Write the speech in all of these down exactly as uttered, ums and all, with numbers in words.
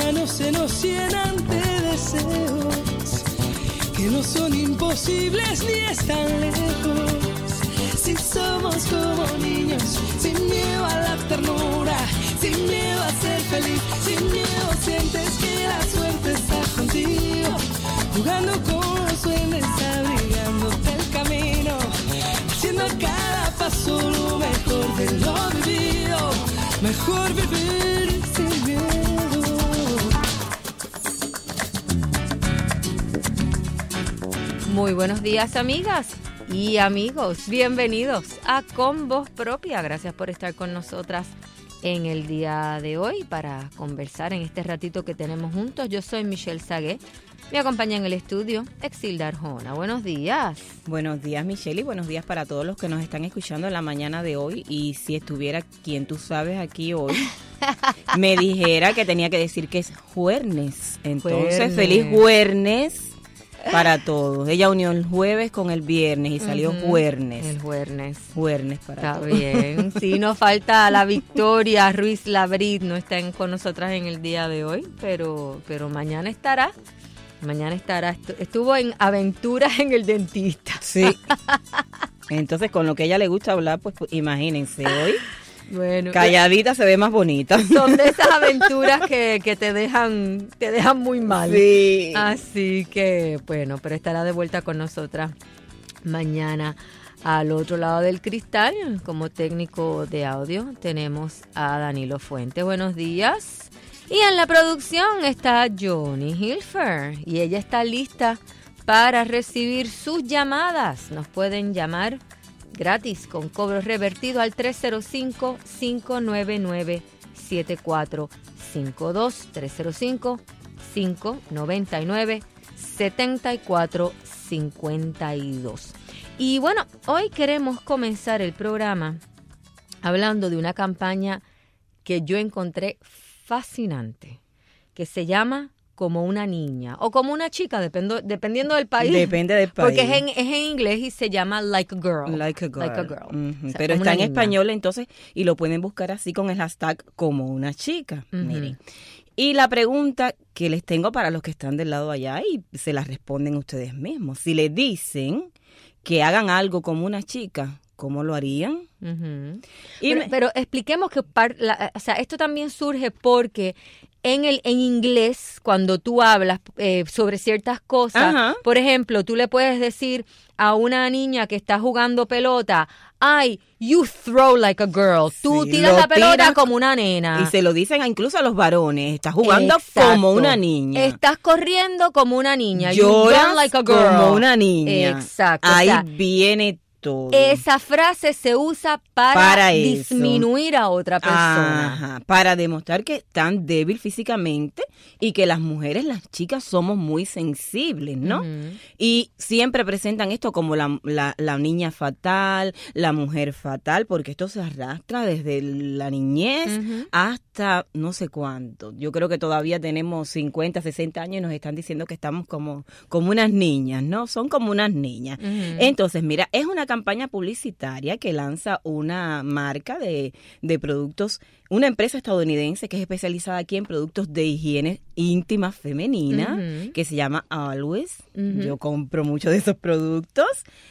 manos se nos llenan de deseos que no son imposibles ni están lejos. Si somos como niños, sin miedo a la ternura, sin miedo a ser feliz, sin miedo sientes que la suerte está contigo, jugando con los duendes, abrigándote el camino, haciendo cada paso lo mejor de lo vivido, mejor vivir sin miedo. Muy buenos días, amigas y amigos, bienvenidos a Con Voz Propia. Gracias por estar con nosotras en el día de hoy para conversar en este ratito que tenemos juntos. Yo soy Michelle Sagué, me acompaña en el estudio Exilda Arjona. Buenos días. Buenos días, Michelle, y buenos días para todos los que nos están escuchando en la mañana de hoy. Y si estuviera quien tú sabes aquí hoy, me dijera que tenía que decir que es jueves. Entonces, juernes. Feliz jueves para todos. Ella unió el jueves con el viernes y salió uh-huh. jueves. El jueves. Jueves para está todos. Está bien. Sí, nos falta la Victoria Ruiz Labrit, no está en, con nosotras en el día de hoy, pero, pero mañana estará. Mañana estará. Estuvo en aventuras en el dentista. Sí. Entonces, con lo que a ella le gusta hablar, pues, pues imagínense hoy. Bueno, calladita se ve más bonita. Son de esas aventuras que, que te dejan te dejan muy mal. Sí. Así que, bueno, pero estará de vuelta con nosotras mañana. Al otro lado del cristal, como técnico de audio, tenemos a Danilo Fuente. Buenos días. Y en la producción está Johnny Hilfer. Y ella está lista para recibir sus llamadas. Nos pueden llamar gratis con cobro revertido al tres cero cinco, cinco nueve nueve, siete cuatro cinco dos, tres cero cinco, cinco nueve nueve, siete cuatro cinco dos. Y bueno, hoy queremos comenzar el programa hablando de una campaña que yo encontré fascinante, que se llama Como una niña o como una chica, dependo, dependiendo del país. Depende del país. Porque es en, es en inglés y se llama Like a Girl. Like a Girl. Like a girl. Uh-huh. O sea, pero está en niña. español entonces y lo pueden buscar así con el hashtag Como una chica. Uh-huh. Miren. Y la pregunta que les tengo para los que están del lado allá y se la responden ustedes mismos. Si les dicen que hagan algo como una chica, ¿cómo lo harían? Uh-huh. Y pero, me... pero expliquemos que par, la, o sea, esto también surge porque en el en inglés, cuando tú hablas eh, sobre ciertas cosas, uh-huh. por ejemplo, tú le puedes decir a una niña que está jugando pelota, ay, you throw like a girl. Tú sí, tiras la pelota tiras, como una nena. Y se lo dicen incluso a los varones, estás jugando Exacto. como una niña. Estás corriendo como una niña. Lloras you run like a girl. como una niña. Exacto. Ahí o sea, viene todo. Esa frase se usa para, para disminuir a otra persona. Ajá, para demostrar que están débil físicamente y que las mujeres, las chicas, somos muy sensibles, ¿no? Uh-huh. Y siempre presentan esto como la, la, la niña fatal, la mujer fatal, porque esto se arrastra desde la niñez uh-huh. hasta no sé cuánto. Yo creo que todavía tenemos cincuenta, sesenta años y nos están diciendo que estamos como, como unas niñas, ¿no? Son como unas niñas. Uh-huh. Entonces, mira, es una campaña publicitaria que lanza una marca de, de productos, una empresa estadounidense que es especializada aquí en productos de higiene íntima femenina, uh-huh. que se llama Always. Uh-huh. Yo compro mucho de esos productos.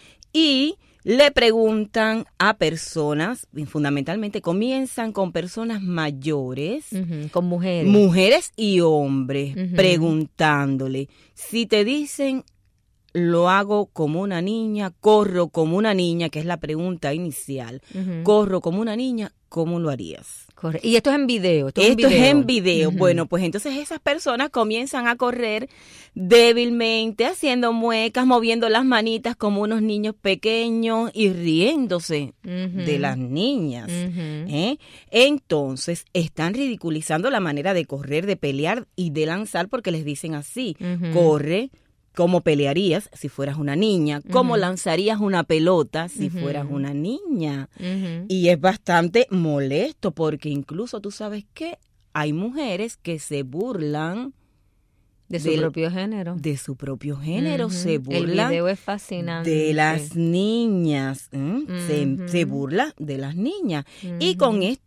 Y le preguntan a personas, fundamentalmente comienzan con personas mayores, uh-huh. con mujeres. Mujeres y hombres, uh-huh. preguntándole, si te dicen lo hago como una niña, corro como una niña, que es la pregunta inicial. Uh-huh. Corro como una niña, ¿cómo lo harías? Corre. Y esto es en video. Esto, esto es, video. es en video. Uh-huh. Bueno, pues entonces esas personas comienzan a correr débilmente, haciendo muecas, moviendo las manitas como unos niños pequeños y riéndose uh-huh. de las niñas. Uh-huh. ¿eh? Entonces están ridiculizando la manera de correr, de pelear y de lanzar porque les dicen así, uh-huh. corre. ¿Cómo pelearías si fueras una niña? ¿Cómo uh-huh. lanzarías una pelota si uh-huh. fueras una niña? Uh-huh. Y es bastante molesto porque incluso tú sabes que hay mujeres que se burlan de su del, propio género. De su propio género, uh-huh. se burlan. El video es fascinante. De las niñas, ¿eh? uh-huh. se, se burla de las niñas. Uh-huh. Y con este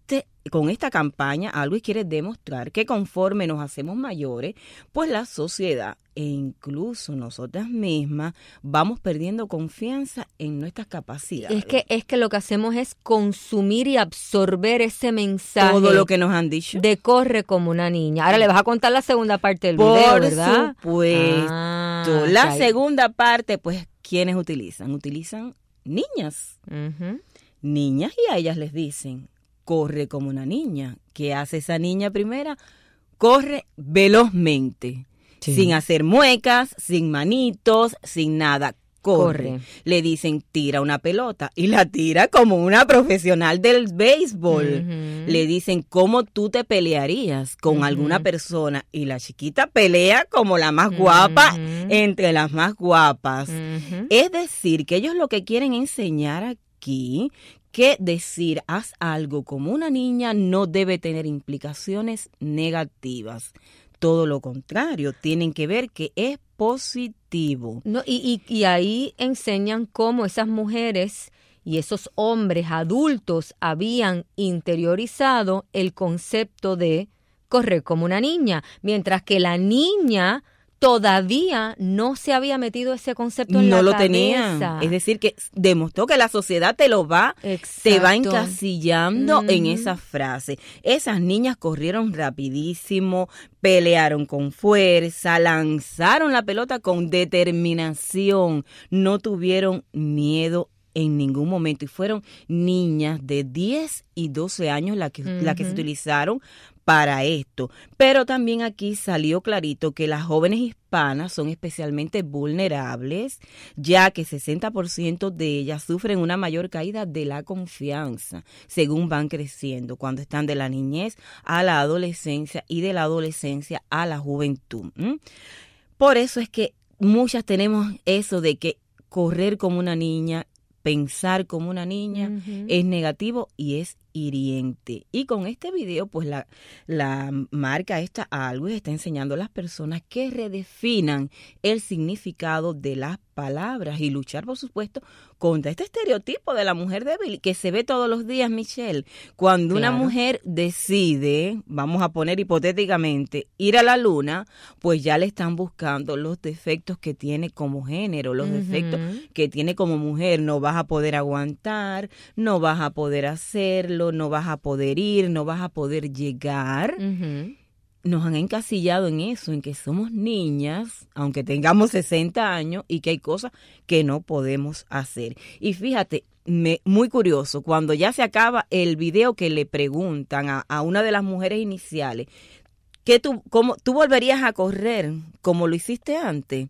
con esta campaña, Always quiere demostrar que conforme nos hacemos mayores, pues la sociedad e incluso nosotras mismas vamos perdiendo confianza en nuestras capacidades. Es que es que lo que hacemos es consumir y absorber ese mensaje. Todo lo que nos han dicho. De corre como una niña. Ahora le vas a contar la segunda parte del Por video, ¿verdad? Por supuesto. Ah, la okay. segunda parte, pues, ¿quiénes utilizan? Utilizan niñas. Uh-huh. Niñas, y a ellas les dicen, corre como una niña. ¿Qué hace esa niña primera? Corre velozmente, sí. sin hacer muecas, sin manitos, sin nada. Corre. Corre. Le dicen, tira una pelota, y la tira como una profesional del béisbol. Uh-huh. Le dicen, ¿cómo tú te pelearías con uh-huh. alguna persona? Y la chiquita pelea como la más guapa uh-huh. entre las más guapas. Uh-huh. Es decir, que ellos lo que quieren enseñar aquí, que decir haz algo como una niña no debe tener implicaciones negativas. Todo lo contrario, tienen que ver que es positivo. No, y, y, y ahí enseñan cómo esas mujeres y esos hombres adultos habían interiorizado el concepto de correr como una niña, mientras que la niña todavía no se había metido ese concepto en no la lo cabeza. Tenía. Es decir, que demostró que la sociedad te lo va, Exacto. te va encasillando mm. en esa frase. Esas niñas corrieron rapidísimo, pelearon con fuerza, lanzaron la pelota con determinación, no tuvieron miedo en ningún momento, y fueron niñas de diez y doce años las que, uh-huh. la que se utilizaron para esto. Pero también aquí salió clarito que las jóvenes hispanas son especialmente vulnerables, ya que sesenta por ciento de ellas sufren una mayor caída de la confianza según van creciendo, cuando están de la niñez a la adolescencia y de la adolescencia a la juventud. ¿Mm? Por eso es que muchas tenemos eso de que correr como una niña, pensar como una niña uh-huh. es negativo y es hiriente. Y con este video, pues la, la marca esta Always está enseñando a las personas que redefinan el significado de las palabras y luchar, por supuesto, contra este estereotipo de la mujer débil que se ve todos los días, Michelle. Cuando claro. una mujer decide, vamos a poner hipotéticamente, ir a la luna, pues ya le están buscando los defectos que tiene como género, los uh-huh. defectos que tiene como mujer. No vas a poder aguantar, no vas a poder hacerlo, no vas a poder ir, no vas a poder llegar. Uh-huh. Nos han encasillado en eso, en que somos niñas, aunque tengamos sesenta años, y que hay cosas que no podemos hacer. Y fíjate, me, muy curioso, cuando ya se acaba el video que le preguntan a, a una de las mujeres iniciales, ¿qué tú, cómo, ¿tú volverías a correr como lo hiciste antes?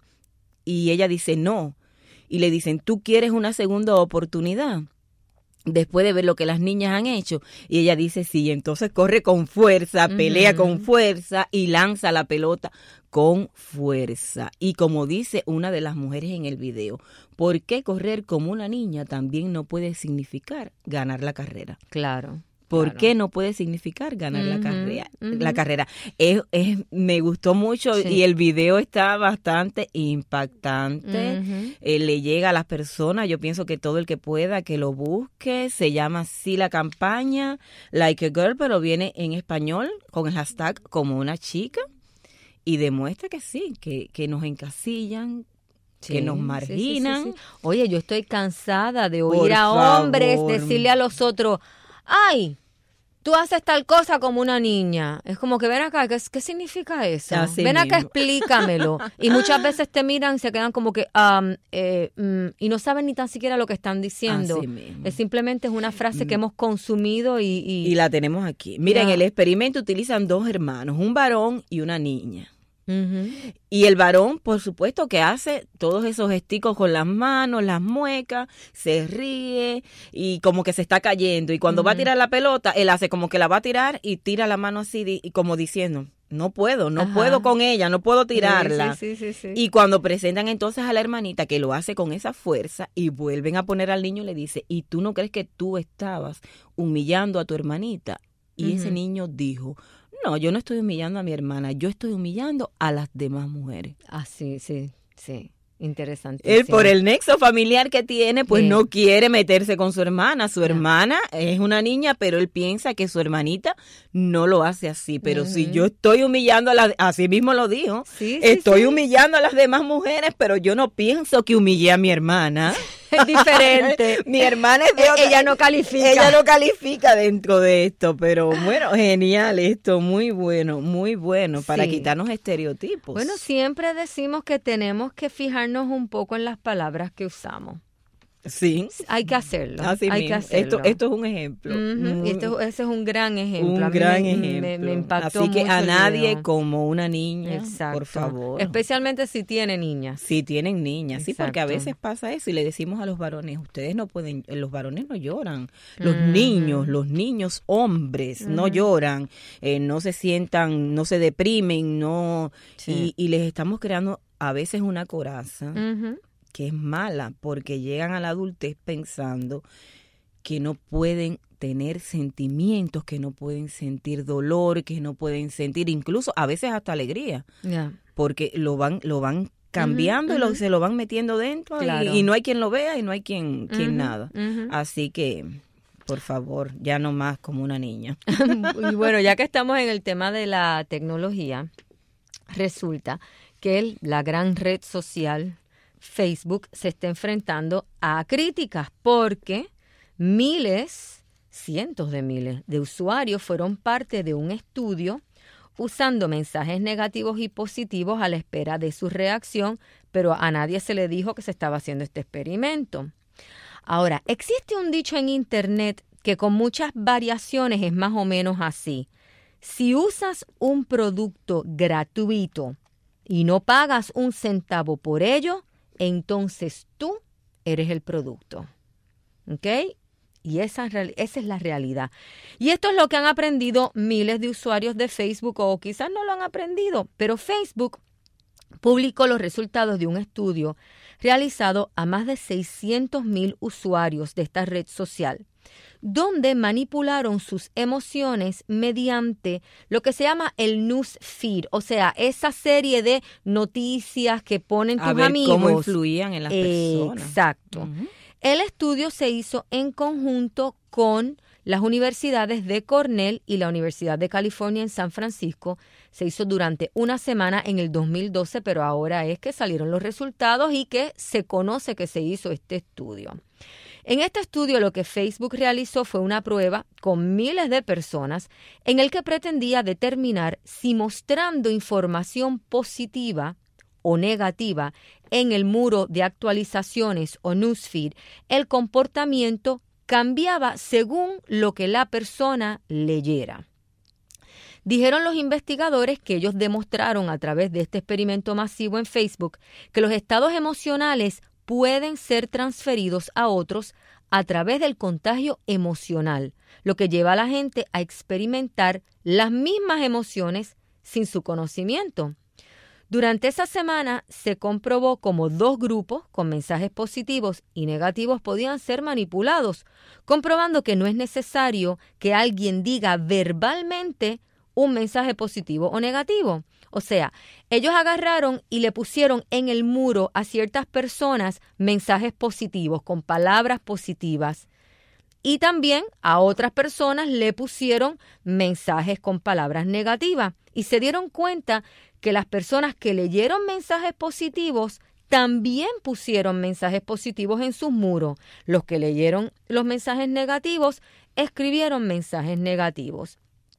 Y ella dice no. Y le dicen, ¿tú quieres una segunda oportunidad? Después de ver lo que las niñas han hecho, y ella dice sí, entonces corre con fuerza, pelea uh-huh. con fuerza y lanza la pelota con fuerza. Y como dice una de las mujeres en el video, ¿por qué correr como una niña también no puede significar ganar la carrera? Claro. ¿Por claro. qué no puede significar ganar uh-huh, la carrera? Uh-huh. La carrera. Es, es, me gustó mucho sí. y el video está bastante impactante. Uh-huh. Eh, le llega a las personas. Yo pienso que todo el que pueda que lo busque. Se llama así la campaña, Like a Girl, pero viene en español con el hashtag como una chica y demuestra que sí, que, que nos encasillan, sí, que nos marginan. Sí, sí, sí, sí. Oye, yo estoy cansada de oír Por a favor. hombres decirle a los otros, ¡ay! Tú haces tal cosa como una niña. Es como que ven acá, ¿qué, qué significa eso? Así ven acá, mismo. Explícamelo. Y muchas veces te miran y se quedan como que, um, eh, mm, y no saben ni tan siquiera lo que están diciendo. Así mismo. Es simplemente es una frase que hemos consumido y... Y, y la tenemos aquí. Miren, en el experimento utilizan dos hermanos, un varón y una niña. Uh-huh. Y el varón, por supuesto, que hace todos esos gesticos con las manos, las muecas, se ríe y como que se está cayendo. Y cuando uh-huh. va a tirar la pelota, él hace como que la va a tirar y tira la mano así y como diciendo, no puedo, no Ajá. puedo con ella, no puedo tirarla. Sí, sí, sí, sí, sí. Y cuando presentan entonces a la hermanita que lo hace con esa fuerza y vuelven a poner al niño, le dice, ¿y tú no crees que tú estabas humillando a tu hermanita? Y uh-huh. ese niño dijo, no, yo no estoy humillando a mi hermana, yo estoy humillando a las demás mujeres. Ah, sí, sí, sí. Interesantísimo. Él, por el nexo familiar que tiene, pues sí. no quiere meterse con su hermana. Su yeah. hermana es una niña, pero él piensa que su hermanita no lo hace así. Pero uh-huh. si yo estoy humillando a las, así mismo lo dijo, sí, sí, estoy sí. humillando a las demás mujeres, pero yo no pienso que humillé a mi hermana. Es diferente. Mi hermana es de otra, ella no califica. Ella no califica dentro de esto, pero bueno, genial esto, muy bueno, muy bueno para sí. quitarnos estereotipos. Bueno, siempre decimos que tenemos que fijarnos un poco en las palabras que usamos. Sí. Hay que hacerlo. Así hay mismo. que hacerlo. Esto, esto es un ejemplo. Uh-huh. Muy, esto, ese es un gran ejemplo. Un a mí gran me, ejemplo. Me, me impactó Así que mucho a el nadie video. como una niña, Exacto. por favor. Especialmente si tiene niñas. Si tienen niñas, Exacto. sí, porque a veces pasa eso y le decimos a los varones, ustedes no pueden, los varones no lloran, los uh-huh. niños, los niños hombres uh-huh. no lloran, eh, no se sientan, no se deprimen, no sí. y, y les estamos creando a veces una coraza. Uh-huh. que es mala, porque llegan a la adultez pensando que no pueden tener sentimientos, que no pueden sentir dolor, que no pueden sentir incluso a veces hasta alegría, yeah. porque lo van lo van cambiando uh-huh, y lo, uh-huh. se lo van metiendo dentro claro. y, y no hay quien lo vea y no hay quien, quien uh-huh, nada. Uh-huh. Así que, por favor, ya no más como una niña. Y bueno, ya que estamos en el tema de la tecnología, resulta que el, la gran red social Facebook se está enfrentando a críticas porque miles, cientos de miles de usuarios fueron parte de un estudio usando mensajes negativos y positivos a la espera de su reacción, pero a nadie se le dijo que se estaba haciendo este experimento. Ahora, existe un dicho en Internet que con muchas variaciones es más o menos así. Si usas un producto gratuito y no pagas un centavo por ello, entonces tú eres el producto. ¿Ok? Y esa, esa es la realidad. Y esto es lo que han aprendido miles de usuarios de Facebook, o quizás no lo han aprendido, pero Facebook publicó los resultados de un estudio realizado a más de seiscientos mil usuarios de esta red social, donde manipularon sus emociones mediante lo que se llama el news feed, o sea, esa serie de noticias que ponen tus a ver amigos. Cómo influían en las personas. Exacto. Uh-huh. El estudio se hizo en conjunto con las universidades de Cornell y la Universidad de California en San Francisco. Se hizo durante una semana en el dos mil doce, pero ahora es que salieron los resultados y que se conoce que se hizo este estudio. En este estudio lo que Facebook realizó fue una prueba con miles de personas en el que pretendía determinar si mostrando información positiva o negativa en el muro de actualizaciones o newsfeed, el comportamiento cambiaba según lo que la persona leyera. Dijeron los investigadores que ellos demostraron a través de este experimento masivo en Facebook que los estados emocionales pueden ser transferidos a otros a través del contagio emocional, lo que lleva a la gente a experimentar las mismas emociones sin su conocimiento. Durante esa semana se comprobó cómo dos grupos con mensajes positivos y negativos podían ser manipulados, comprobando que no es necesario que alguien diga verbalmente un mensaje positivo o negativo. O sea, ellos agarraron y le pusieron en el muro a ciertas personas mensajes positivos, con palabras positivas. Y también a otras personas le pusieron mensajes con palabras negativas. Y se dieron cuenta que las personas que leyeron mensajes positivos también pusieron mensajes positivos en sus muros. Los que leyeron los mensajes negativos escribieron mensajes negativos.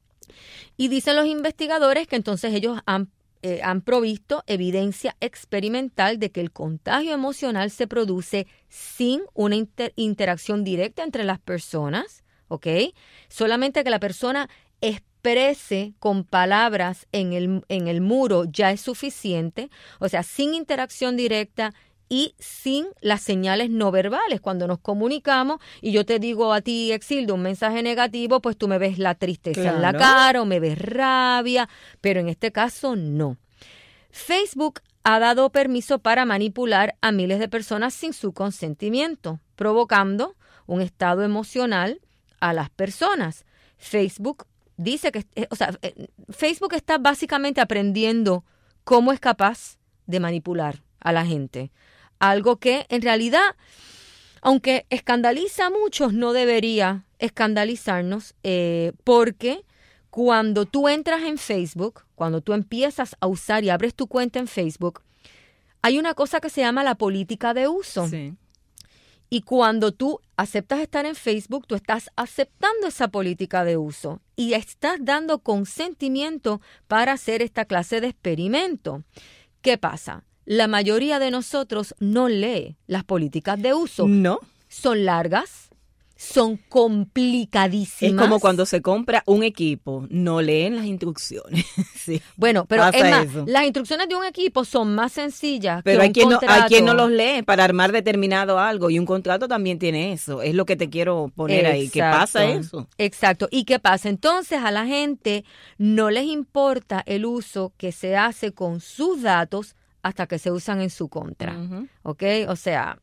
Y dicen los investigadores que entonces ellos han, eh, han provisto evidencia experimental de que el contagio emocional se produce sin una inter- interacción directa entre las personas, ¿ok? Solamente que la persona exprese con palabras en el, en el muro ya es suficiente, o sea, sin interacción directa y sin las señales no verbales. Cuando nos comunicamos y yo te digo a ti, Exildo, un mensaje negativo, pues tú me ves la tristeza claro. en la cara o me ves rabia, pero en este caso no. Facebook ha dado permiso para manipular a miles de personas sin su consentimiento, provocando un estado emocional a las personas. Facebook dice que, o sea, Facebook está básicamente aprendiendo cómo es capaz de manipular a la gente. Algo que en realidad, aunque escandaliza a muchos, no debería escandalizarnos, eh, porque cuando tú entras en Facebook, cuando tú empiezas a usar y abres tu cuenta en Facebook, hay una cosa que se llama la política de uso. Sí. Y cuando tú aceptas estar en Facebook, tú estás aceptando esa política de uso y estás dando consentimiento para hacer esta clase de experimento. ¿Qué pasa? La mayoría de nosotros no lee las políticas de uso. No. Son largas, son complicadísimas. Es como cuando se compra un equipo, no leen las instrucciones. Sí. Bueno, pero Pasa es más, eso. las instrucciones de un equipo son más sencillas Pero que hay un quien, no, contrato. hay quien no los lee para armar determinado algo y un contrato también tiene eso. Es lo que te quiero poner ahí. ¿Qué pasa eso? Exacto. ¿Y qué pasa? Entonces a la gente no les importa el uso que se hace con sus datos hasta que se usan en su contra. Uh-huh. ¿Ok? O sea,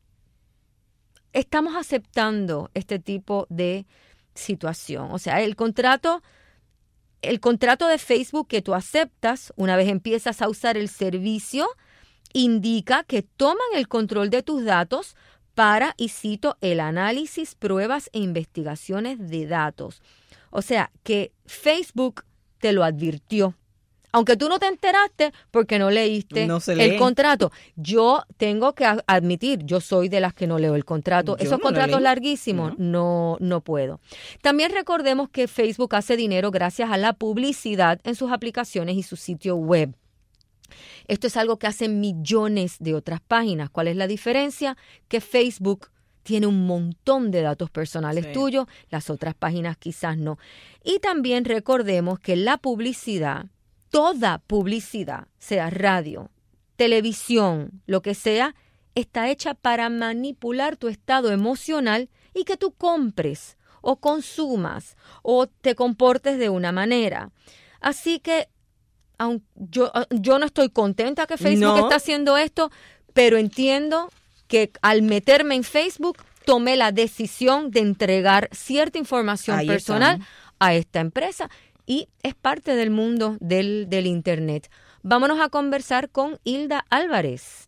estamos aceptando este tipo de situación. O sea, el contrato, el contrato de Facebook que tú aceptas una vez empiezas a usar el servicio indica que toman el control de tus datos para, y cito, el análisis, pruebas e investigaciones de datos. O sea, que Facebook te lo advirtió. Aunque tú no te enteraste porque no leíste No se el lee. contrato. Yo tengo que a- admitir, yo soy de las que no leo el contrato. Yo Esos no lo contratos leí. larguísimos, no. no, no puedo. También recordemos que Facebook hace dinero gracias a la publicidad en sus aplicaciones y su sitio web. Esto es algo que hacen millones de otras páginas. ¿Cuál es la diferencia? Que Facebook tiene un montón de datos personales Sí. tuyos, las otras páginas quizás no. Y también recordemos que la publicidad, toda publicidad, sea radio, televisión, lo que sea, está hecha para manipular tu estado emocional y que tú compres o consumas o te comportes de una manera. Así que aun, yo, yo no estoy contenta que Facebook No. está haciendo esto, pero entiendo que al meterme en Facebook tomé la decisión de entregar cierta información Ahí personal estamos. a esta empresa. Y es parte del mundo del, del Internet. Vámonos a conversar con Hilda Álvarez.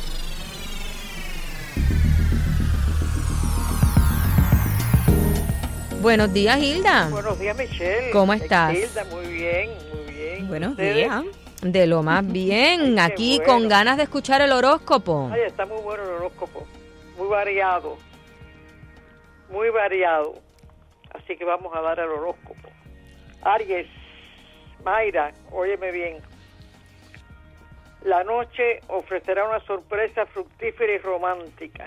Buenos días, Hilda. Buenos días, Michelle. ¿Cómo estás? Hilda, muy bien, muy bien. Buenos ¿Ustedes? días. De lo más bien. Ay, qué Aquí bueno. con ganas de escuchar el horóscopo. Ay, está muy bueno el horóscopo. Muy variado. Muy variado. Así que vamos a dar el horóscopo. Aries, Mayra, óyeme bien. La noche ofrecerá una sorpresa fructífera y romántica.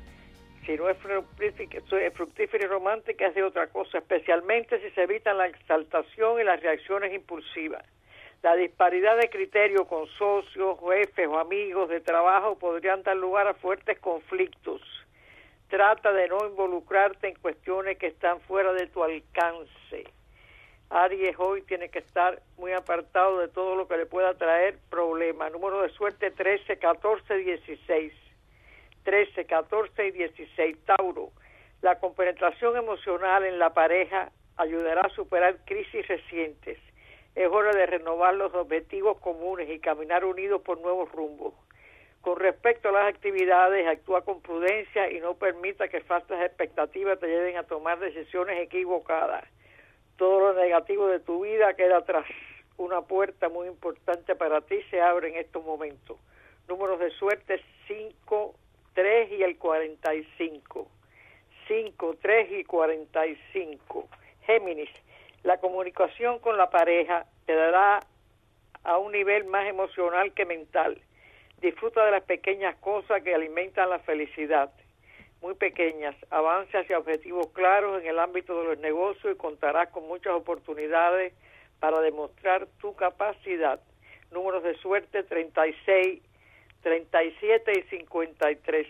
Si no es fructífera, es fructífera y romántica, es de otra cosa, especialmente si se evitan la exaltación y las reacciones impulsivas. La disparidad de criterio con socios, jefes o amigos de trabajo podrían dar lugar a fuertes conflictos. Trata de no involucrarte en cuestiones que están fuera de tu alcance. Aries hoy tiene que estar muy apartado de todo lo que le pueda traer problemas. Número de suerte trece, catorce, dieciséis. trece, catorce y dieciséis. Tauro, la compenetración emocional en la pareja ayudará a superar crisis recientes. Es hora de renovar los objetivos comunes y caminar unidos por nuevos rumbos. Con respecto a las actividades, actúa con prudencia y no permita que falsas expectativas te lleven a tomar decisiones equivocadas. Todo lo negativo de tu vida queda atrás. Una puerta muy importante para ti se abre en estos momentos. Números de suerte cinco, tres y el cuarenta y cinco. cinco, tres y cuarenta y cinco. Géminis, la comunicación con la pareja te dará a un nivel más emocional que mental. Disfruta de las pequeñas cosas que alimentan la felicidad. Muy pequeñas, avanza hacia objetivos claros en el ámbito de los negocios y contarás con muchas oportunidades para demostrar tu capacidad. Números de suerte treinta y seis, treinta y siete y cincuenta y tres.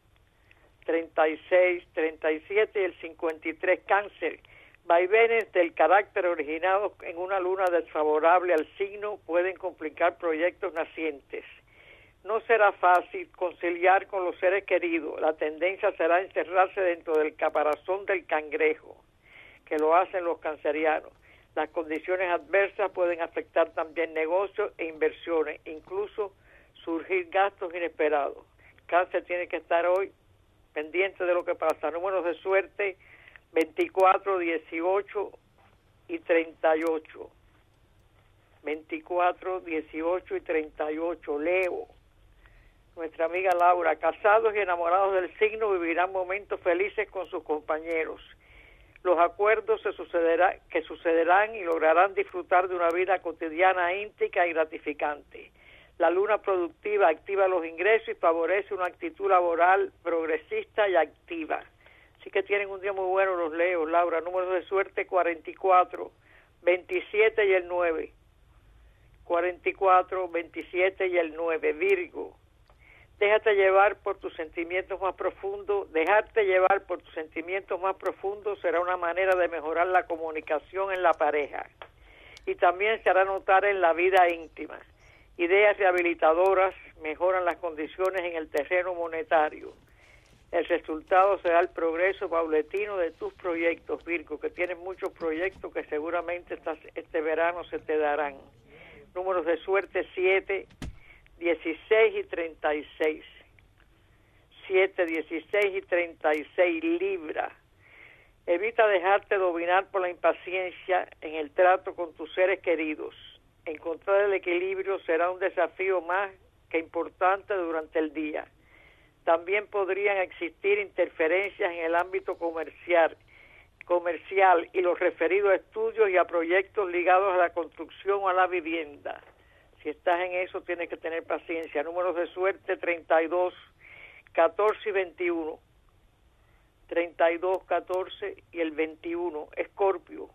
treinta y seis, treinta y siete y el cincuenta y tres. Cáncer, vaivenes del carácter originados en una luna desfavorable al signo pueden complicar proyectos nacientes. No será fácil conciliar con los seres queridos. La tendencia será encerrarse dentro del caparazón del cangrejo, que lo hacen los cancerianos. Las condiciones adversas pueden afectar también negocios e inversiones, incluso surgir gastos inesperados. Cáncer tiene que estar hoy pendiente de lo que pasa. Números de suerte veinticuatro, dieciocho y treinta y ocho. veinticuatro, dieciocho y treinta y ocho. Leo. Nuestra amiga Laura. Casados y enamorados del signo vivirán momentos felices con sus compañeros. Los acuerdos se sucederá, que sucederán y lograrán disfrutar de una vida cotidiana íntima y gratificante. La luna productiva activa los ingresos y favorece una actitud laboral progresista y activa. Así que tienen un día muy bueno los Leos, Laura. Números de suerte cuarenta y cuatro, veintisiete y el nueve. cuarenta y cuatro, veintisiete y el nueve. Virgo. Déjate llevar por tus sentimientos más profundos. Dejarte llevar por tus sentimientos más profundos será una manera de mejorar la comunicación en la pareja. Y también se hará notar en la vida íntima. Ideas rehabilitadoras mejoran las condiciones en el terreno monetario. El resultado será el progreso paulatino de tus proyectos, Virgo, que tienes muchos proyectos que seguramente estás, este verano se te darán. Números de suerte siete, dieciséis y treinta y seis. siete, dieciséis y treinta y seis. Libra. Evita dejarte dominar por la impaciencia en el trato con tus seres queridos. Encontrar el equilibrio será un desafío más que importante durante el día. También podrían existir interferencias en el ámbito comercial, comercial y los referidos a estudios y a proyectos ligados a la construcción o a la vivienda. Si estás en eso, tienes que tener paciencia. Números de suerte treinta y dos, catorce y veintiuno. treinta y dos, catorce y el veintiuno. Escorpio.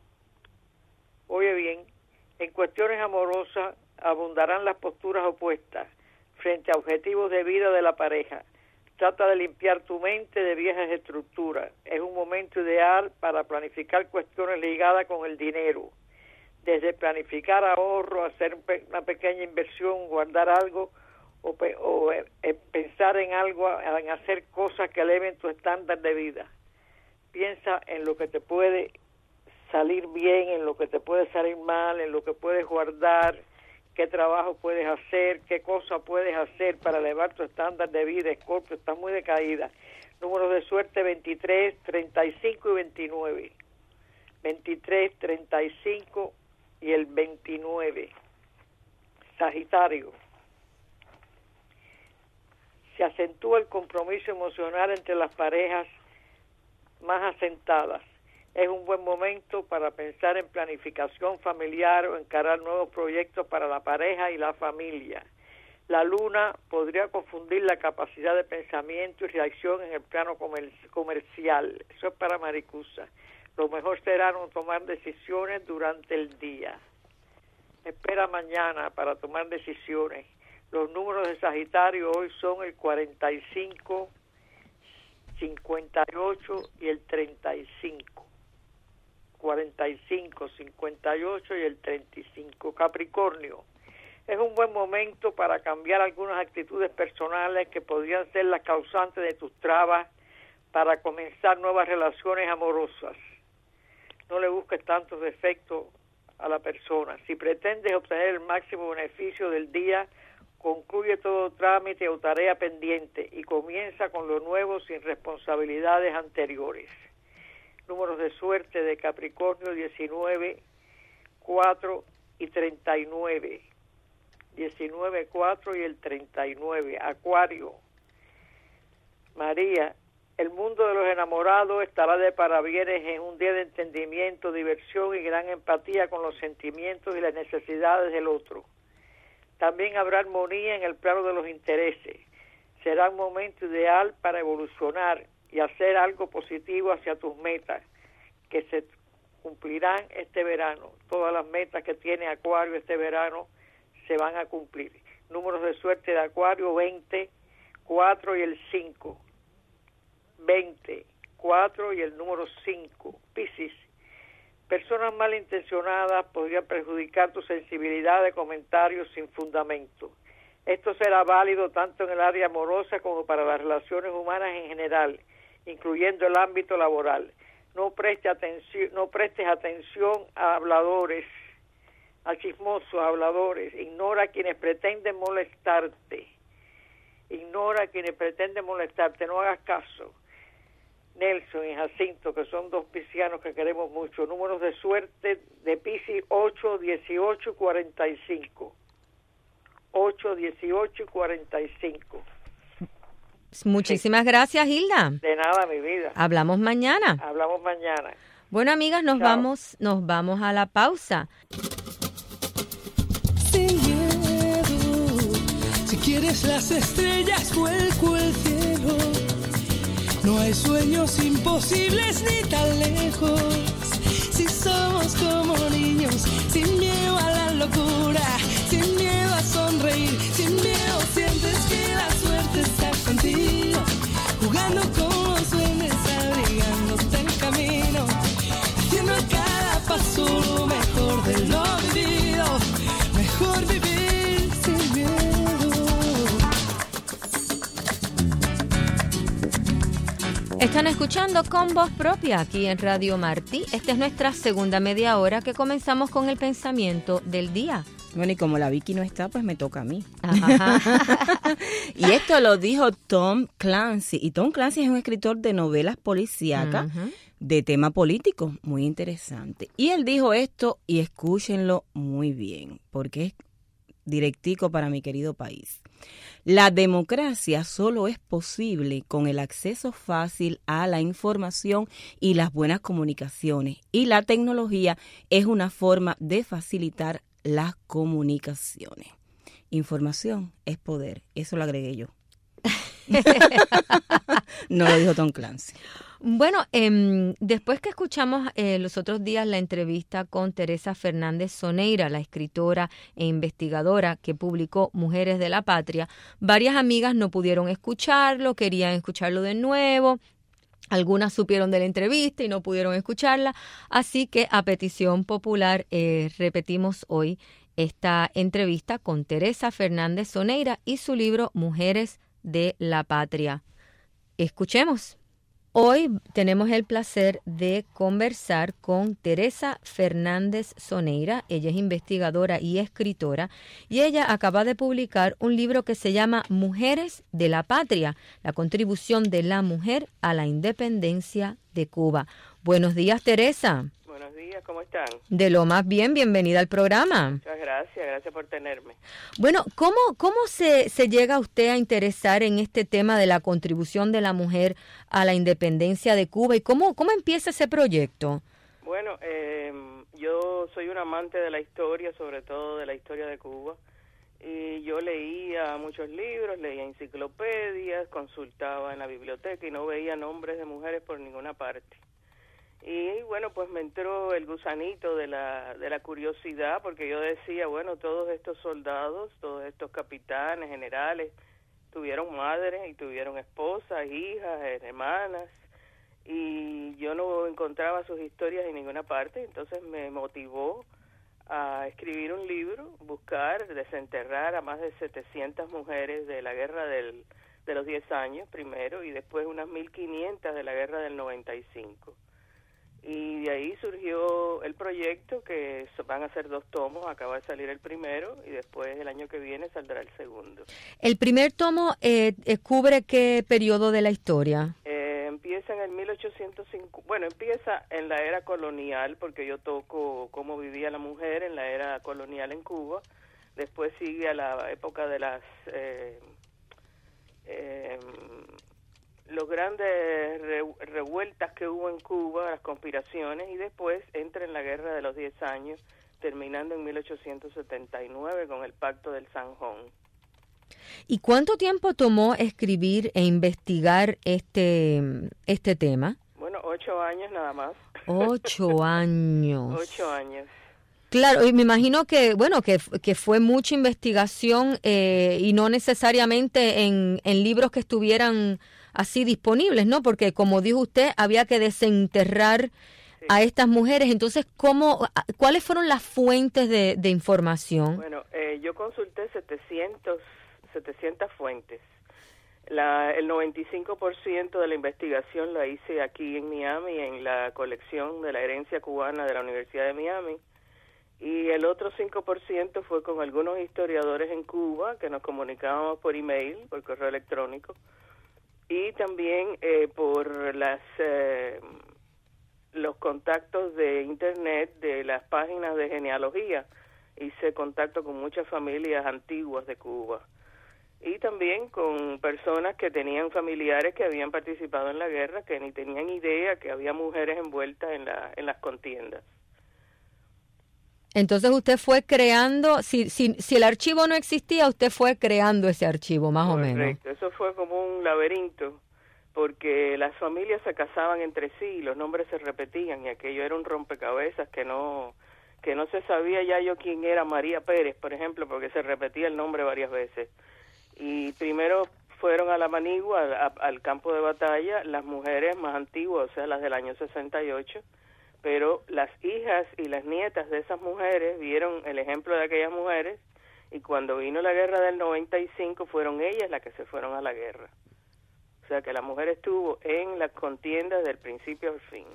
Oye bien, en cuestiones amorosas abundarán las posturas opuestas frente a objetivos de vida de la pareja. Trata de limpiar tu mente de viejas estructuras. Es un momento ideal para planificar cuestiones ligadas con el dinero. Desde planificar ahorro, hacer una pequeña inversión, guardar algo o, o eh, pensar en algo, en hacer cosas que eleven tu estándar de vida. Piensa en lo que te puede salir bien, en lo que te puede salir mal, en lo que puedes guardar, qué trabajo puedes hacer, qué cosa puedes hacer para elevar tu estándar de vida. Escorpio, está muy decaída. Números de suerte veintitrés, treinta y cinco y veintinueve. veintitrés, treinta y cinco y el veintinueve. Sagitario. Se acentúa el compromiso emocional entre las parejas más asentadas. Es un buen momento para pensar en planificación familiar o encarar nuevos proyectos para la pareja y la familia. La luna podría confundir la capacidad de pensamiento y reacción en el plano comer- comercial. Eso es para Maricusa. Lo mejor será no tomar decisiones durante el día. Espera mañana para tomar decisiones. Los números de Sagitario hoy son el cuarenta y cinco, cincuenta y ocho y el treinta y cinco. cuarenta y cinco, cincuenta y ocho y el treinta y cinco. Capricornio. Es un buen momento para cambiar algunas actitudes personales que podrían ser las causantes de tus trabas para comenzar nuevas relaciones amorosas. No le busques tantos defectos a la persona. Si pretendes obtener el máximo beneficio del día, concluye todo trámite o tarea pendiente y comienza con lo nuevo sin responsabilidades anteriores. Números de suerte de Capricornio diecinueve, cuatro y treinta y nueve. diecinueve, cuatro y el treinta y nueve. Acuario. María, el mundo de los enamorados estará de parabienes en un día de entendimiento, diversión y gran empatía con los sentimientos y las necesidades del otro. También habrá armonía en el plano de los intereses. Será un momento ideal para evolucionar y hacer algo positivo hacia tus metas, que se cumplirán este verano. Todas las metas que tiene Acuario este verano se van a cumplir. Números de suerte de Acuario veinte, cuatro y el cinco. veinte, cuatro y el número cinco. Piscis. Personas malintencionadas podrían perjudicar tu sensibilidad de comentarios sin fundamento. Esto será válido tanto en el área amorosa como para las relaciones humanas en general, incluyendo el ámbito laboral. No preste atención, no prestes atención a habladores, a chismosos habladores. Ignora a quienes pretenden molestarte. Ignora a quienes pretenden molestarte, no hagas caso. Nelson y Jacinto, que son dos piscianos que queremos mucho. Números de suerte de Piscis ocho, dieciocho y cuarenta y cinco. ocho, dieciocho y cuarenta y cinco. Muchísimas sí. gracias, Hilda. De nada, mi vida. Hablamos mañana. Hablamos mañana. Bueno, amigas, nos Chao. vamos, nos vamos a la pausa. Sin miedo, si quieres las estrellas, vuelco el cielo. No hay sueños imposibles ni tan lejos. Si somos como niños, sin miedo a la locura, sin miedo a sonreír, sin miedo sientes que la suerte está contigo, jugando con los duendes, abrigándote el camino, haciendo cada paso lo mejor de lo vivido, mejor vivir sin miedo. Están escuchando Con Voz Propia aquí en Radio Martí. Esta es nuestra segunda media hora que comenzamos con el pensamiento del día. Bueno, y como la Vicky no está, pues me toca a mí. Ajá. Y esto lo dijo Tom Clancy. Y Tom Clancy es un escritor de novelas policíacas uh-huh. de tema político, muy interesante. Y él dijo esto, y escúchenlo muy bien, porque es directico para mi querido país. La democracia solo es posible con el acceso fácil a la información y las buenas comunicaciones. Y la tecnología es una forma de facilitar las comunicaciones. Información es poder. Eso lo agregué yo. No lo dijo Tom Clancy. Bueno, eh, después que escuchamos eh, los otros días la entrevista con Teresa Fernández Soneira, la escritora e investigadora que publicó Mujeres de la Patria, varias amigas no pudieron escucharlo, querían escucharlo de nuevo. Algunas supieron de la entrevista y no pudieron escucharla, así que a petición popular eh, repetimos hoy esta entrevista con Teresa Fernández Soneira y su libro Mujeres de la Patria. Escuchemos. Hoy tenemos el placer de conversar con Teresa Fernández Soneira. Ella es investigadora y escritora y ella acaba de publicar un libro que se llama Mujeres de la Patria, la contribución de la mujer a la independencia de Cuba. Buenos días, Teresa. Buenos días, ¿cómo están? De lo más bien, bienvenida al programa. Muchas gracias, gracias por tenerme. Bueno, ¿cómo, cómo se, se llega usted a interesar en este tema de la contribución de la mujer a la independencia de Cuba y cómo, cómo empieza ese proyecto? Bueno, eh, yo soy un amante de la historia, sobre todo de la historia de Cuba, y yo leía muchos libros, leía enciclopedias, consultaba en la biblioteca y no veía nombres de mujeres por ninguna parte. Y bueno, pues me entró el gusanito de la de la curiosidad, porque yo decía, bueno, todos estos soldados, todos estos capitanes, generales, tuvieron madres y tuvieron esposas, hijas, hermanas, y yo no encontraba sus historias en ninguna parte, entonces me motivó a escribir un libro, buscar, desenterrar a más de setecientas mujeres de la guerra del, de los diez años primero, y después unas mil quinientas de la guerra del noventa y cinco. Y de ahí surgió el proyecto, que van a ser dos tomos, acaba de salir el primero y después el año que viene saldrá el segundo. ¿El primer tomo eh, cubre qué periodo de la historia? Eh, empieza en el mil ochocientos cinco, bueno, empieza en la era colonial, porque yo toco cómo vivía la mujer en la era colonial en Cuba, después sigue a la época de las... Eh, eh, los grandes re, revueltas que hubo en Cuba, las conspiraciones, y después entra en la guerra de los diez años, terminando en mil ochocientos setenta y nueve con el Pacto del Zanjón. ¿Y cuánto tiempo tomó escribir e investigar este, este tema? Bueno, ocho años nada más. Ocho años. Ocho años. Claro, y me imagino que, bueno, que, que fue mucha investigación eh, y no necesariamente en, en libros que estuvieran así disponibles, ¿no? Porque como dijo usted, había que desenterrar sí. a estas mujeres. Entonces, ¿cómo, ¿cuáles fueron las fuentes de, de información? Bueno, eh, yo consulté setecientas fuentes. La, el noventa y cinco por ciento de la investigación la hice aquí en Miami, en la colección de la herencia cubana de la Universidad de Miami. y el otro cinco por ciento fue con algunos historiadores en Cuba que nos comunicábamos por email, por correo electrónico, y también eh, por las eh, los contactos de internet de las páginas de genealogía. Hice contacto con muchas familias antiguas de Cuba y también con personas que tenían familiares que habían participado en la guerra, que ni tenían idea que había mujeres envueltas en la en las contiendas. Entonces usted fue creando, si, si, si el archivo no existía, usted fue creando ese archivo, más Correcto. o menos. Eso fue como un laberinto, porque las familias se casaban entre sí y los nombres se repetían, y aquello era un rompecabezas que no que no se sabía ya yo quién era María Pérez, por ejemplo, porque se repetía el nombre varias veces. Y primero fueron a la Manigua, a, a, al campo de batalla, las mujeres más antiguas, o sea, las del año sesenta y ocho, pero las hijas y las nietas de esas mujeres vieron el ejemplo de aquellas mujeres, y cuando vino la guerra del noventa y cinco fueron ellas las que se fueron a la guerra. O sea que la mujer estuvo en las contiendas del principio al fin.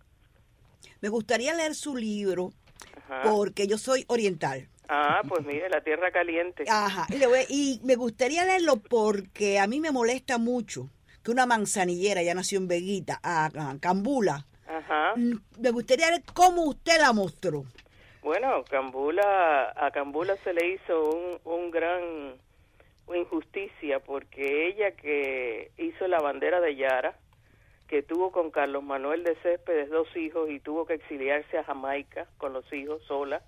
Me gustaría leer su libro, Ajá. porque yo soy oriental. Ah, pues mire, la tierra caliente. Ajá, y, le voy- y me gustaría leerlo porque a mí me molesta mucho que una manzanillera, ya nació en Veguita, a, a Cambula, Ajá. mm, me gustaría ver cómo usted la mostró. Bueno, Cambula, a Cambula se le hizo un, un gran injusticia, porque ella que hizo la bandera de Yara, que tuvo con Carlos Manuel de Céspedes dos hijos y tuvo que exiliarse a Jamaica con los hijos sola,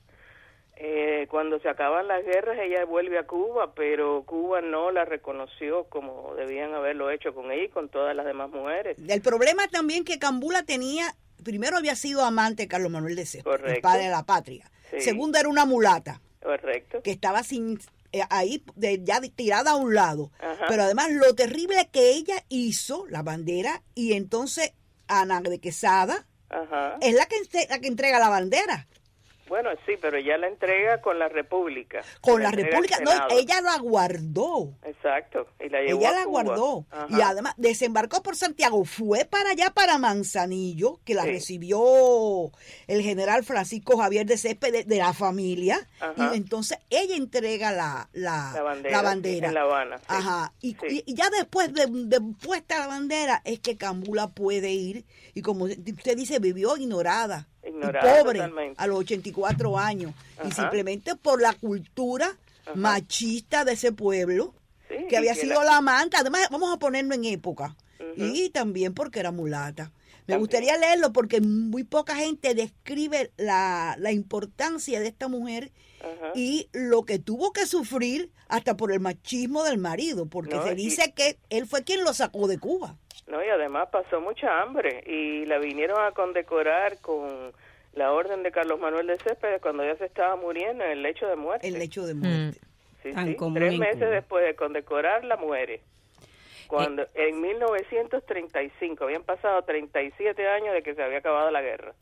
eh, cuando se acaban las guerras ella vuelve a Cuba, pero Cuba no la reconoció como debían haberlo hecho con ella y con todas las demás mujeres. El problema también que Cambula tenía, primero había sido amante de Carlos Manuel de Céspedes, el Correcto. padre de la patria. Sí. Segundo, era una mulata Correcto. que estaba sin eh, ahí de, ya tirada a un lado. Ajá. Pero además lo terrible que ella hizo, la bandera, y entonces Ana de Quesada Ajá. es la que, entre- la que entrega la bandera. Bueno, sí, pero ella la entrega con la República. Con La la entrega al República, no, Senado. ella la guardó. Exacto, y la llevó Ella a la Cuba. guardó. Ajá. Y además desembarcó por Santiago, fue para allá, para Manzanillo, que la Sí. recibió el general Francisco Javier de Céspedes de la familia. Ajá. Y entonces ella entrega la, la, La bandera, la bandera. en La Habana, sí. Ajá. Y, Sí. y- y ya después de, de puesta la bandera es que Cambula puede ir. Y como usted dice, vivió ignorada. Ignorada y pobre totalmente. a los ochenta y cuatro años. Y Ajá. simplemente por la cultura Ajá. machista de ese pueblo, Sí, que y había que sido la- la amante, además vamos a ponerlo en época, Ujú. y también porque era mulata. Me También. gustaría leerlo porque muy poca gente describe la, la importancia de esta mujer Ajá. y lo que tuvo que sufrir hasta por el machismo del marido, porque No, se y- dice que él fue quien lo sacó de Cuba. No, y además pasó mucha hambre y la vinieron a condecorar con la orden de Carlos Manuel de Céspedes cuando ya se estaba muriendo en el lecho de muerte. El hecho de muerte. Sí, Tan sí. común Tres en meses Cuba. después de condecorarla muere. Cuando en mil novecientos treinta y cinco habían pasado treinta y siete años de que se había acabado la guerra.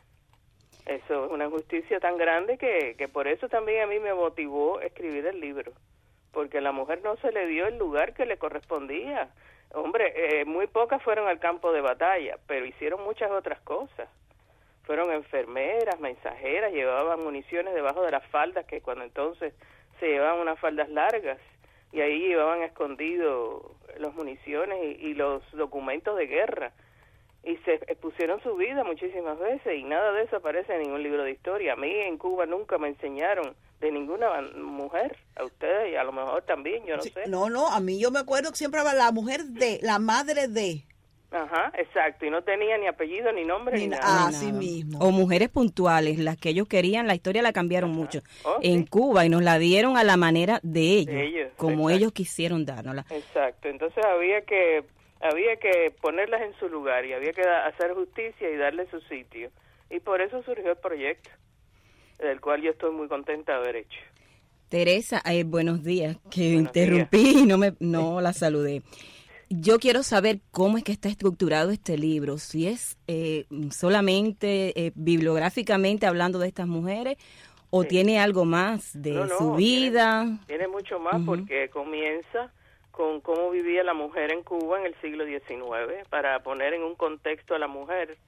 Eso es una injusticia tan grande que, que por eso también a mí me motivó escribir el libro, porque a la mujer no se le dio el lugar que le correspondía. Hombre, eh, muy pocas fueron al campo de batalla, pero hicieron muchas otras cosas. Fueron enfermeras, mensajeras, llevaban municiones debajo de las faldas, que cuando entonces se llevaban unas faldas largas, y ahí llevaban escondidos las municiones y, y los documentos de guerra. Y se expusieron su vida muchísimas veces, y nada de eso aparece en ningún libro de historia. A mí en Cuba nunca me enseñaron de ninguna mujer, a ustedes y a lo mejor también, yo no Sí, sé. no, no, a mí yo me acuerdo que siempre hablaba la mujer de, la madre de, Ajá, exacto, y no tenía ni apellido, ni nombre, ni, ni nada. así Nada. mismo. O mujeres puntuales, las que ellos querían, la historia la cambiaron mucho Oh, en sí. Cuba y nos la dieron a la manera de ellos, De ellos, como exacto. ellos quisieron dárnosla. Exacto, entonces había que había que ponerlas en su lugar y había que da- hacer justicia y darle su sitio. Y por eso surgió el proyecto, del cual yo estoy muy contenta de haber hecho. Teresa, eh, buenos días, que Buenos interrumpí y no, me, no la saludé. Yo quiero saber cómo es que está estructurado este libro, si es eh, solamente eh, bibliográficamente hablando de estas mujeres o Sí. tiene algo más de No, no, su tiene- vida. Tiene mucho más Ujú. porque comienza con cómo vivía la mujer en Cuba en el siglo diecinueve, para poner en un contexto a la mujer.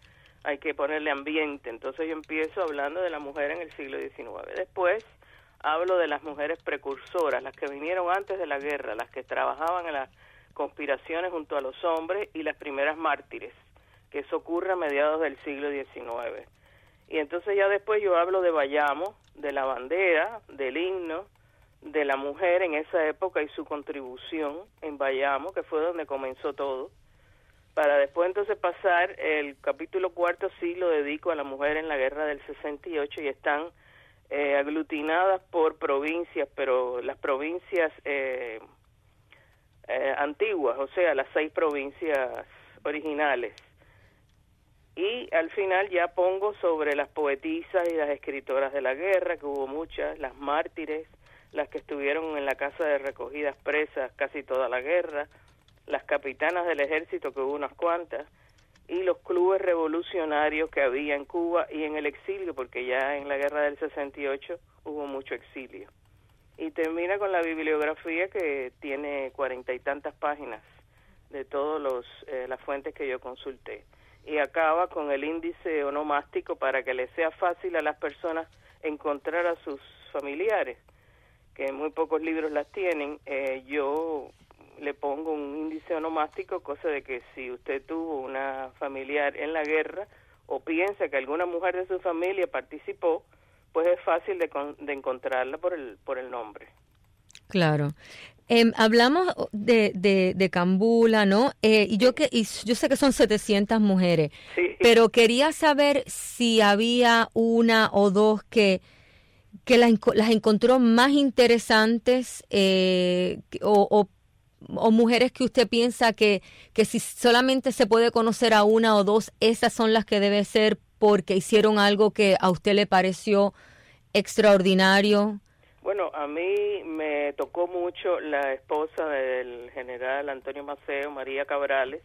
hay que ponerle ambiente. Entonces yo empiezo hablando de la mujer en el siglo diecinueve. Después hablo de las mujeres precursoras, las que vinieron antes de la guerra, las que trabajaban en las conspiraciones junto a los hombres y las primeras mártires, que eso ocurre a mediados del siglo diecinueve. Y entonces ya después yo hablo de Bayamo, de la bandera, del himno, de la mujer en esa época y su contribución en Bayamo, que fue donde comenzó todo, para después entonces pasar el capítulo cuarto, sí lo dedico a la mujer en la guerra del sesenta y ocho, y están eh, aglutinadas por provincias, pero las provincias eh, eh, antiguas, o sea, las seis provincias originales. Y al final ya pongo sobre las poetisas y las escritoras de la guerra, que hubo muchas, las mártires, las que estuvieron en la casa de recogidas presas casi toda la guerra, las capitanas del ejército, que hubo unas cuantas, y los clubes revolucionarios que había en Cuba y en el exilio, porque ya en la guerra del sesenta y ocho hubo mucho exilio. Y termina con la bibliografía, que tiene cuarenta y tantas páginas de todas eh, las fuentes que yo consulté. Y acaba con el índice onomástico para que le sea fácil a las personas encontrar a sus familiares, que muy pocos libros las tienen. Eh, yo le pongo un índice onomástico, cosa de que si usted tuvo una familiar en la guerra o piensa que alguna mujer de su familia participó, pues es fácil de, de encontrarla por el, por el nombre. Claro. Eh, hablamos de, de, de Cambula, ¿no? Eh, y yo que y yo sé que son setecientas mujeres, sí, pero quería saber si había una o dos que que las, las encontró más interesantes eh, o, o, o mujeres que usted piensa que, que si solamente se puede conocer a una o dos, esas son las que debe ser porque hicieron algo que a usted le pareció extraordinario. Bueno, a mí me tocó mucho la esposa del general Antonio Maceo, María Cabrales.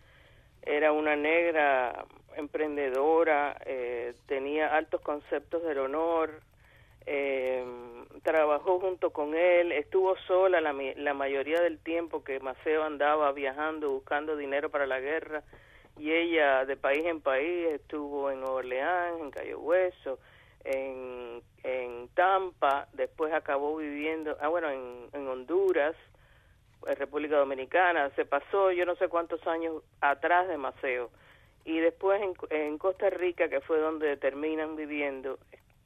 Era una negra emprendedora, eh, tenía altos conceptos del honor, eh, trabajó junto con él, estuvo sola la, la mayoría del tiempo que Maceo andaba viajando, buscando dinero para la guerra, y ella de país en país estuvo en Orleans, en Cayo Hueso, en, en Tampa, después acabó viviendo, ah bueno, en, en Honduras, en República Dominicana, se pasó yo no sé cuántos años atrás de Maceo, y después en, en Costa Rica, que fue donde terminan viviendo,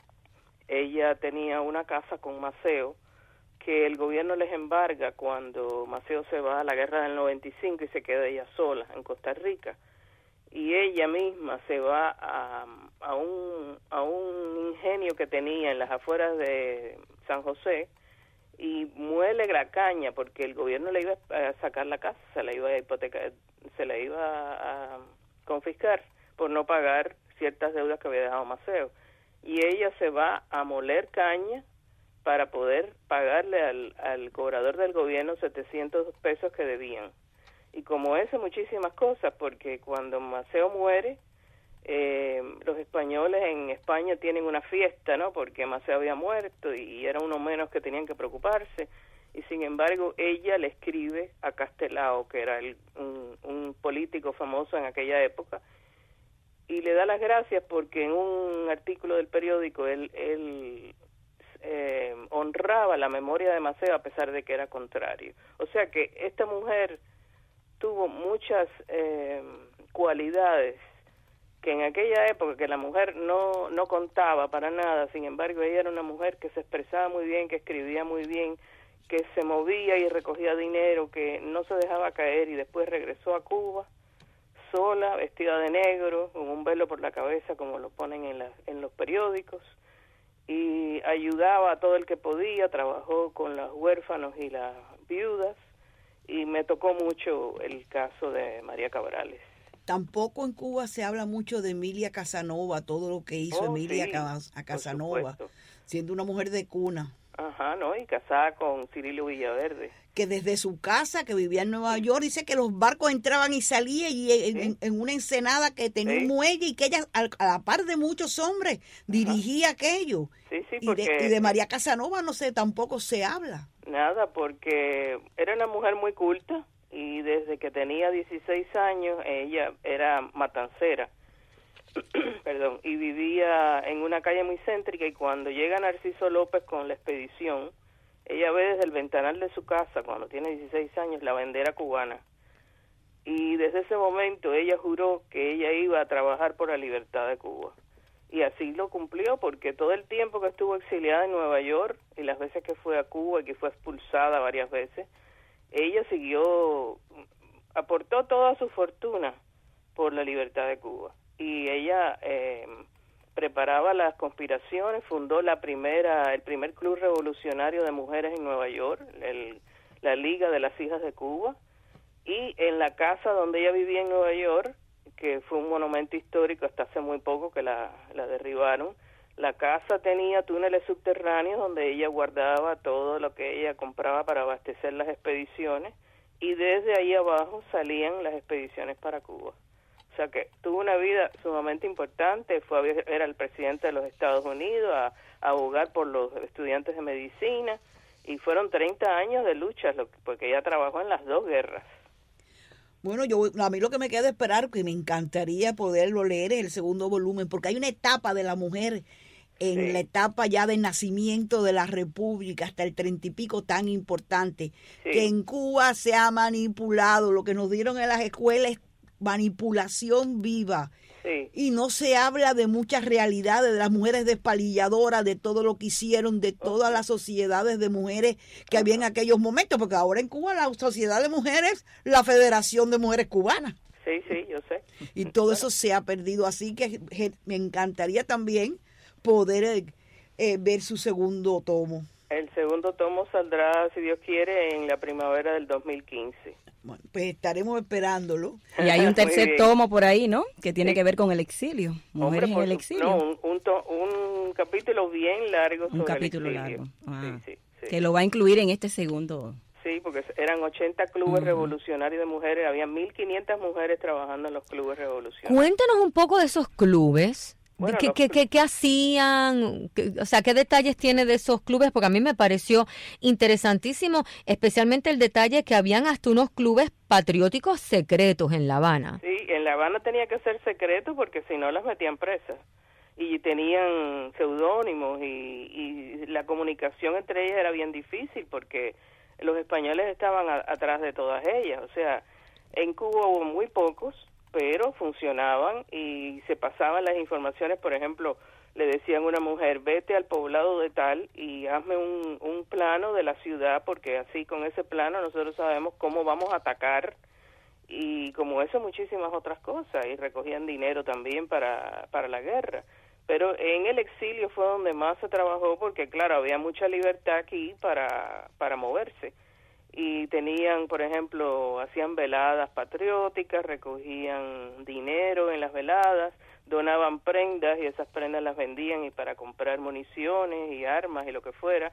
ella tenía una casa con Maceo, que el gobierno les embarga cuando Maceo se va a la guerra del noventa y cinco y se queda ella sola en Costa Rica. Y ella misma se va a, a, un, a un ingenio que tenía en las afueras de San José y muele la caña porque el gobierno le iba a sacar la casa, se la iba a hipotecar, se la iba a confiscar por no pagar ciertas deudas que había dejado Maceo. Y ella se va a moler caña para poder pagarle al, al cobrador del gobierno setecientos pesos que debían. Y como eso, muchísimas cosas, porque cuando Maceo muere, eh, los españoles en España tienen una fiesta, ¿no? Porque Maceo había muerto y era uno menos que tenían que preocuparse. Y sin embargo, ella le escribe a Castelao, que era el, un, un político famoso en aquella época, y le da las gracias porque en un artículo del periódico él, él eh, honraba la memoria de Maceo a pesar de que era contrario. O sea que esta mujer tuvo muchas eh, cualidades que en aquella época que la mujer no, no contaba para nada, sin embargo ella era una mujer que se expresaba muy bien, que escribía muy bien, que se movía y recogía dinero, que no se dejaba caer y después regresó a Cuba sola, vestida de negro, con un velo por la cabeza como lo ponen en, la, en los periódicos, y ayudaba a todo el que podía, trabajó con los huérfanos y las viudas, y me tocó mucho el caso de María Cabrales. Tampoco en Cuba se habla mucho de Emilia Casanova, todo lo que hizo oh, Emilia sí, a Casanova, siendo una mujer de cuna. Ajá, ¿no? Y casada con Cirilo Villaverde. Que desde su casa, que vivía en Nueva York, dice que los barcos entraban y salían y en, ¿sí? en, en una ensenada que tenía ¿sí? un muelle y que ella, a, a la par de muchos hombres, ajá, dirigía aquello. Sí, sí, porque... y, de, y de María Casanova no sé, tampoco se habla. Nada, porque era una mujer muy culta y desde que tenía dieciséis años ella era matancera. perdón, y vivía en una calle muy céntrica, y cuando llega Narciso López con la expedición, ella ve desde el ventanal de su casa, cuando tiene dieciséis años, la bandera cubana. Y desde ese momento ella juró que ella iba a trabajar por la libertad de Cuba. Y así lo cumplió, porque todo el tiempo que estuvo exiliada en Nueva York y las veces que fue a Cuba y que fue expulsada varias veces, ella siguió, aportó toda su fortuna por la libertad de Cuba. Y ella eh, preparaba las conspiraciones, fundó la primera, el primer club revolucionario de mujeres en Nueva York, el, la Liga de las Hijas de Cuba, y en la casa donde ella vivía en Nueva York, que fue un monumento histórico hasta hace muy poco que la, la derribaron, la casa tenía túneles subterráneos donde ella guardaba todo lo que ella compraba para abastecer las expediciones, y desde ahí abajo salían las expediciones para Cuba. O sea que tuvo una vida sumamente importante, fue a, era el presidente de los Estados Unidos, a, a abogar por los estudiantes de medicina, y fueron treinta años de lucha, porque ella trabajó en las dos guerras. Bueno, yo a mí lo que me queda esperar, que me encantaría poderlo leer, es el segundo volumen, porque hay una etapa de la mujer en sí. la etapa ya del nacimiento de la República hasta el treinta y pico tan importante, sí. que en Cuba se ha manipulado, lo que nos dieron en las escuelas es manipulación viva. Sí. Y no se habla de muchas realidades, de las mujeres despalilladoras, de todo lo que hicieron, de todas las sociedades de mujeres que uh-huh. había en aquellos momentos, porque ahora en Cuba la sociedad de mujeres, la Federación de Mujeres Cubanas. Sí, sí, yo sé. Y todo bueno. eso se ha perdido, así que me encantaría también poder eh, eh, ver su segundo tomo. El segundo tomo saldrá, si Dios quiere, en la primavera del dos mil quince. Bueno, pues estaremos esperándolo. Y hay un tercer tomo por ahí, ¿no? Que tiene sí. que ver con el exilio, mujeres Hombre, en el exilio. No, un, un, to, un capítulo bien largo sobre un capítulo el exilio. largo. Ah, sí, sí, sí. Que lo va a incluir en este segundo. Sí, porque eran ochenta clubes uh-huh. revolucionarios de mujeres, había mil quinientas mujeres trabajando en los clubes revolucionarios. Cuéntanos un poco de esos clubes. Bueno, ¿Qué, los... qué, qué, ¿Qué hacían? ¿Qué, o sea, ¿qué detalles tiene de esos clubes? Porque a mí me pareció interesantísimo, especialmente el detalle que habían hasta unos clubes patrióticos secretos en La Habana. Sí, en La Habana tenía que ser secreto porque si no las metían presas. Y tenían seudónimos y, y la comunicación entre ellas era bien difícil porque los españoles estaban a, atrás de todas ellas. O sea, en Cuba hubo muy pocos, pero funcionaban y se pasaban las informaciones. Por ejemplo, le decían a una mujer, vete al poblado de tal y hazme un, un plano de la ciudad, porque así con ese plano nosotros sabemos cómo vamos a atacar, y como eso muchísimas otras cosas, y recogían dinero también para, para la guerra. Pero en el exilio fue donde más se trabajó, porque claro, había mucha libertad aquí para, para moverse. Y tenían, por ejemplo, hacían veladas patrióticas, recogían dinero en las veladas, donaban prendas y esas prendas las vendían y para comprar municiones y armas y lo que fuera.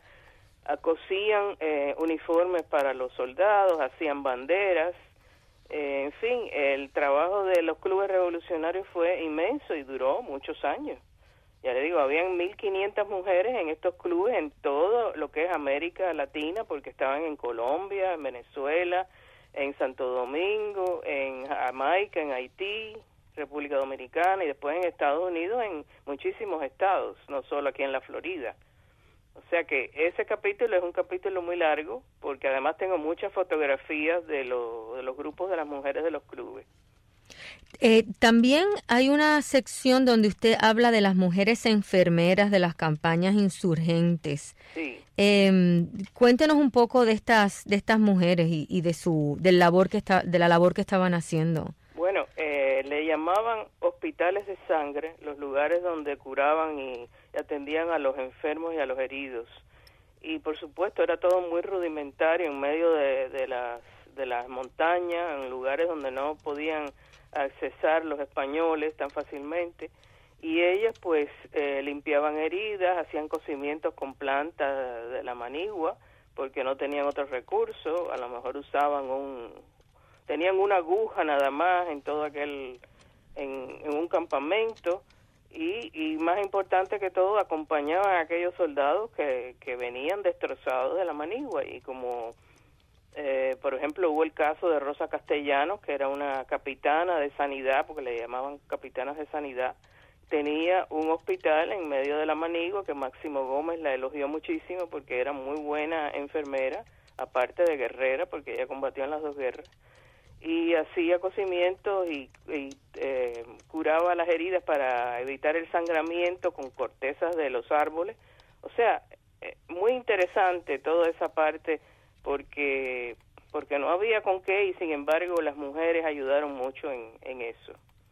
Cosían eh, uniformes para los soldados, hacían banderas. Eh, en fin, el trabajo de los clubes revolucionarios fue inmenso y duró muchos años. Ya le digo, habían mil quinientas mujeres en estos clubes en todo lo que es América Latina, porque estaban en Colombia, en Venezuela, en Santo Domingo, en Jamaica, en Haití, República Dominicana, y después en Estados Unidos, en muchísimos estados, no solo aquí en la Florida. O sea que ese capítulo es un capítulo muy largo, porque además tengo muchas fotografías de, lo, de los grupos de las mujeres de los clubes. Eh, también hay una sección donde usted habla de las mujeres enfermeras de las campañas insurgentes. Sí. Eh, cuéntenos un poco de estas de estas mujeres y, y de su del labor que está de la labor que estaban haciendo. Bueno, eh, le llamaban hospitales de sangre los lugares donde curaban y atendían a los enfermos y a los heridos. Y por supuesto era todo muy rudimentario en medio de, de las de las montañas, en lugares donde no podían accesar los españoles tan fácilmente, y ellas pues eh, limpiaban heridas, hacían cocimientos con plantas de la manigua, porque no tenían otros recursos, a lo mejor usaban un, tenían una aguja nada más en todo aquel, en, en un campamento, y, y más importante que todo, acompañaban a aquellos soldados que, que venían destrozados de la manigua, y como Eh, por ejemplo, hubo el caso de Rosa Castellanos, que era una capitana de sanidad, porque le llamaban capitanas de sanidad, tenía un hospital en medio de la Manigua que Máximo Gómez la elogió muchísimo porque era muy buena enfermera, aparte de guerrera, porque ella combatió en las dos guerras, y hacía cocimientos y, y eh, curaba las heridas para evitar el sangramiento con cortezas de los árboles. O sea, eh, muy interesante toda esa parte porque porque no había con qué y sin embargo las mujeres ayudaron mucho en, en eso.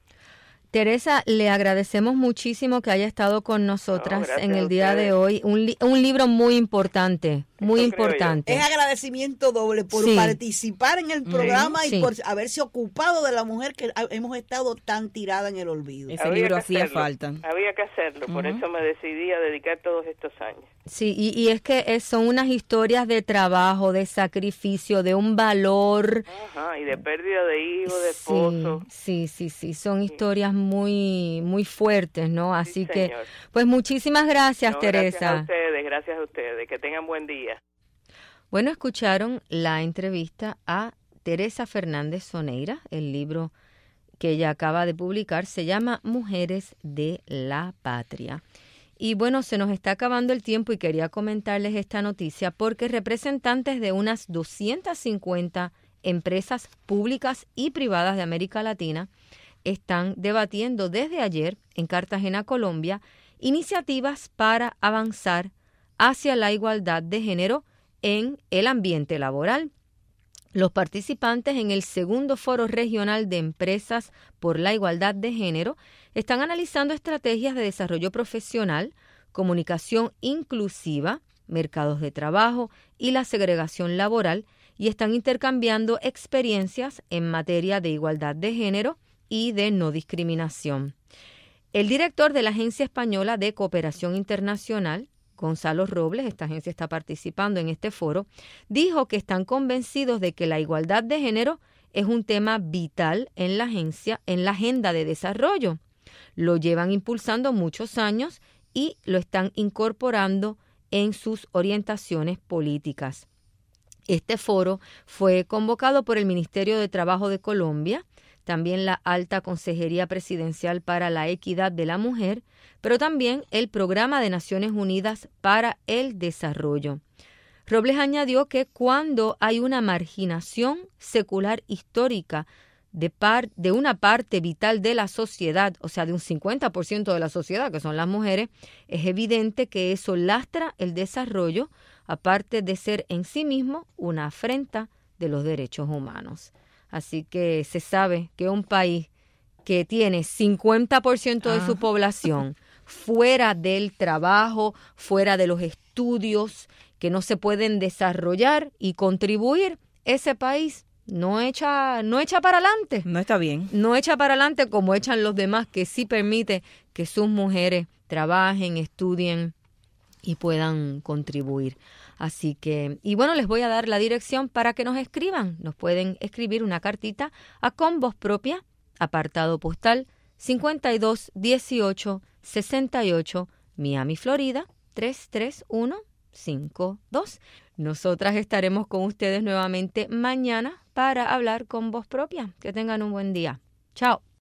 Teresa, le agradecemos muchísimo que haya estado con nosotras no, en el día de hoy. Un, li- un libro muy importante, muy Eso importante. Es agradecimiento doble por Sí. participar en el programa Sí. y por haberse ocupado de la mujer que ha- hemos estado tan tirada en el olvido. Ese Había libro que hacía hacerlo, falta. Había que hacerlo, por Ujú. eso me decidí a dedicar todos estos años. Sí, y, y es que es- son unas historias de trabajo, de sacrificio, de un valor. Ajá, y de pérdida de hijos, de esposos. Sí, sí, sí, sí, son historias muy, muy fuertes, ¿no? Así Sí, que, señor. pues muchísimas gracias, No, Teresa. Gracias a ustedes, gracias a ustedes. Que tengan buen día. Bueno, escucharon la entrevista a Teresa Fernández Soneira. El libro que ella acaba de publicar se llama Mujeres de la Patria. Y bueno, se nos está acabando el tiempo y quería comentarles esta noticia porque representantes de unas doscientas cincuenta empresas públicas y privadas de América Latina están debatiendo desde ayer en Cartagena, Colombia, iniciativas para avanzar hacia la igualdad de género en el ambiente laboral. Los participantes en el segundo Foro Regional de Empresas por la Igualdad de Género están analizando estrategias de desarrollo profesional, comunicación inclusiva, mercados de trabajo y la segregación laboral y están intercambiando experiencias en materia de igualdad de género y de no discriminación. El director de la Agencia Española de Cooperación Internacional, Gonzalo Robles, esta agencia está participando en este foro, dijo que están convencidos de que la igualdad de género es un tema vital en la agencia, en la agenda de desarrollo. Lo llevan impulsando muchos años y lo están incorporando en sus orientaciones políticas. Este foro fue convocado por el Ministerio de Trabajo de Colombia, también la Alta Consejería Presidencial para la Equidad de la Mujer, pero también el Programa de Naciones Unidas para el Desarrollo. Robles añadió que cuando hay una marginación secular histórica de, par, de una parte vital de la sociedad, o sea, de un cincuenta por ciento de la sociedad, que son las mujeres, es evidente que eso lastra el desarrollo, aparte de ser en sí mismo una afrenta de los derechos humanos. Así que se sabe que un país que tiene cincuenta por ciento de su población fuera del trabajo, fuera de los estudios, que no se pueden desarrollar y contribuir, ese país no echa, no echa para adelante. No está bien. No echa para adelante como echan los demás, que sí permite que sus mujeres trabajen, estudien y puedan contribuir. Así que, y bueno, les voy a dar la dirección para que nos escriban. Nos pueden escribir una cartita a Con Voz Propia, apartado postal cincuenta y dos dieciocho sesenta y ocho, Miami, Florida, tres tres uno cinco dos. Nosotras estaremos con ustedes nuevamente mañana para hablar con Voz Propia. Que tengan un buen día. Chao.